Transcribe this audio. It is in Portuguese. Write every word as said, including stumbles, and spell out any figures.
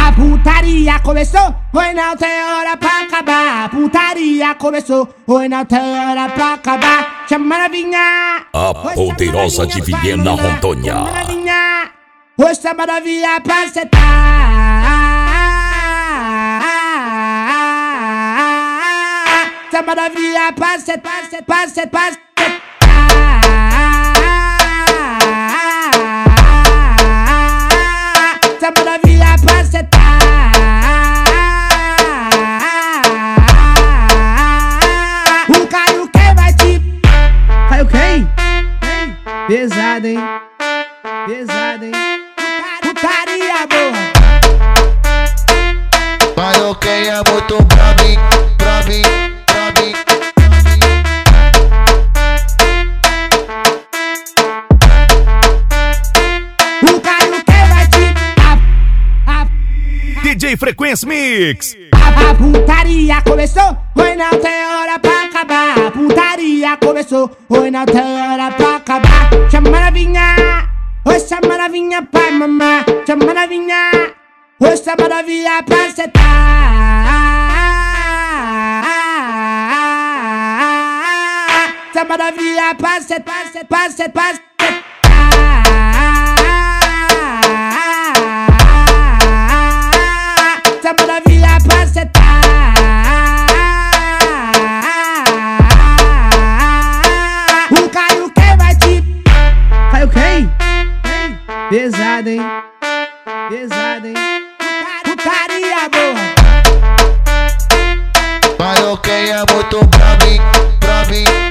A putaria começou, hoje não tem hora pra acabar. A putaria começou, hoje não tem hora pra acabar. Chama novinha, a poderosa de Vilhena, Rondônia. Chama novinha, hoje chama novinha pra sentar. Chama novinha pra sentar, pra sentar, pra sentar. Chama novinha pra sentar. O Caio quem vai te... Caio quem? Pesado, hein? Pesado, hein? Putaria boa. Caio quem é muito pra mim, pra mim, pra mim. O Caio quem vai te... A, a, D J Frequência Mix. A, a putaria começou, hoje não tem hora pra acabar. A putaria começou, hoje não tem hora pra acabar. Chama novinha, hoje chama novinha pra mamar. Chama novinha, hoje chama novinha pra sentar. Chama novinha pra sentar, pra sentar, pra sentar. Chama novinha pra sentar. O Caio quem vai te... Caio quem? Pesado, hein? Pesado, hein? Putaria boa. Caio quem é muito pra mim, pra mim.